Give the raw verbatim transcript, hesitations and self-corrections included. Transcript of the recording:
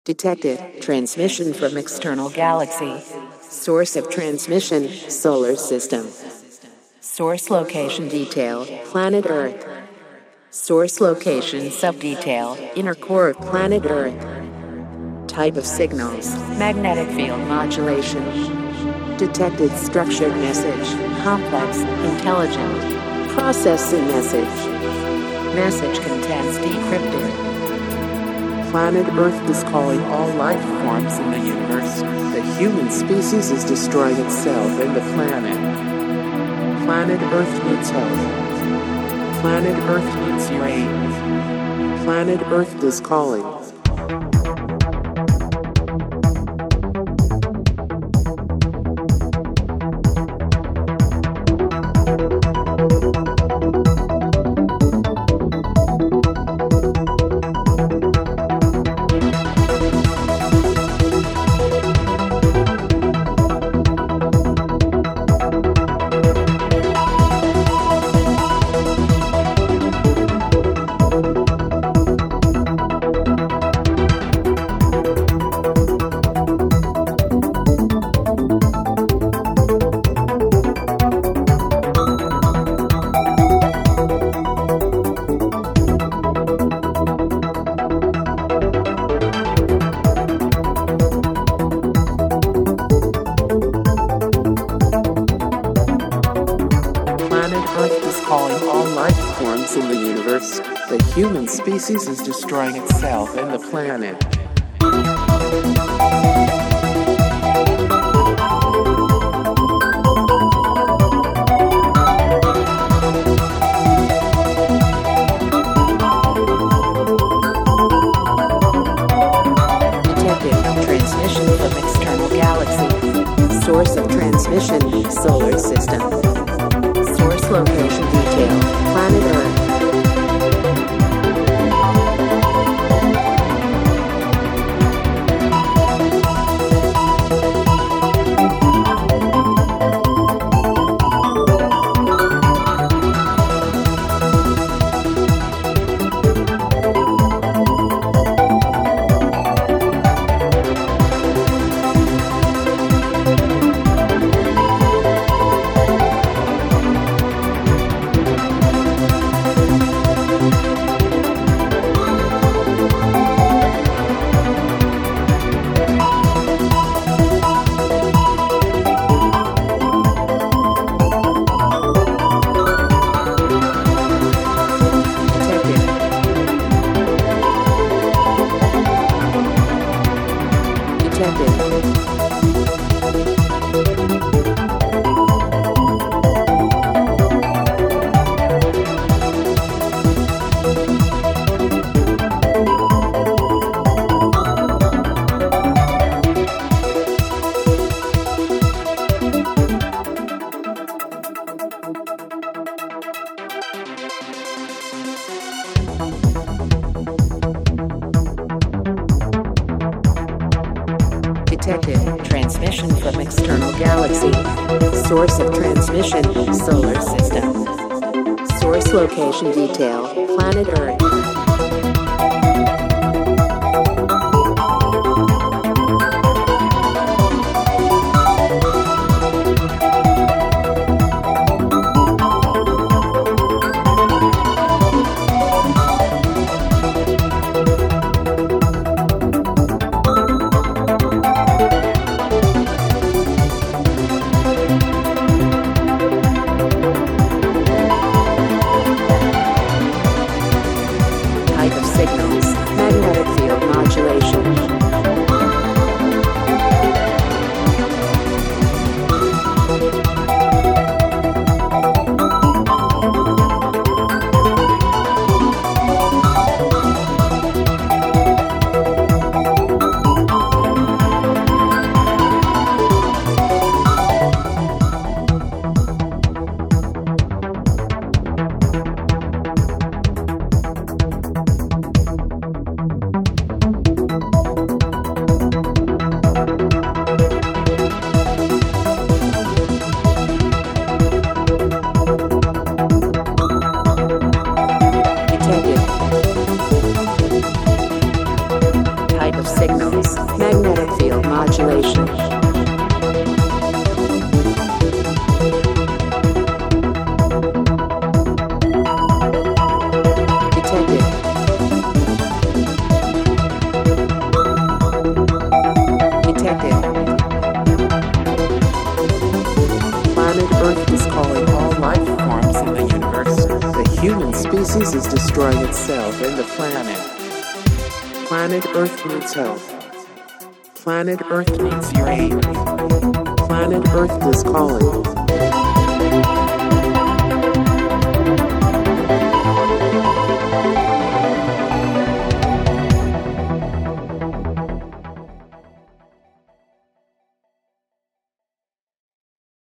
Detected. Transmission from external galaxy. Source of transmission, solar system. Source location detail, planet Earth. Source location subdetail, inner core of planet Earth. Type of signals, magnetic field modulation. Detected structured message, complex, intelligent. Processing message. Message contents decrypted. Planet Earth is calling all life forms in the universe. The human species is destroying itself and the planet. Planet Earth needs help. Planet Earth needs your aid. Planet Earth is calling. Calling all life forms in the universe. The human species is destroying itself and the planet. Detected. Transmission from external galaxy. Source of transmission, solar system. Source location detail, planet Earth. Detected. Transmission from external galaxy. Source of transmission, solar system. Source location detail, planet Earth. signals, magnetic field modulation. Detected. Detected. Planet Earth is calling all life forms in the universe. The human species is destroying itself and the planet. Planet Earth needs help. Planet Earth needs your aid. Planet Earth is calling.